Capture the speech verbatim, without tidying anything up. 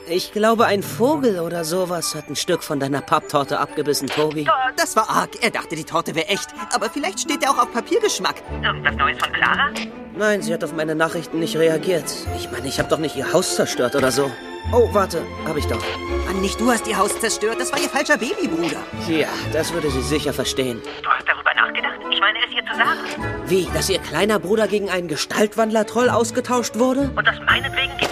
Ich glaube, ein Vogel oder sowas hat ein Stück von deiner Papptorte abgebissen, Tobi. Das war arg. Er dachte, die Torte wäre echt. Aber vielleicht steht er auch auf Papiergeschmack. Irgendwas Neues von Clara? Nein, sie hat auf meine Nachrichten nicht reagiert. Ich meine, ich habe doch nicht ihr Haus zerstört oder so. Oh, warte, habe ich doch. Mann, nicht du hast ihr Haus zerstört. Das war ihr falscher Babybruder. Ja, das würde sie sicher verstehen. Du hast darüber nachgedacht? Ich meine, es ihr zu sagen. Wie, dass ihr kleiner Bruder gegen einen Gestaltwandler-Troll ausgetauscht wurde? Und das meinetwegen geht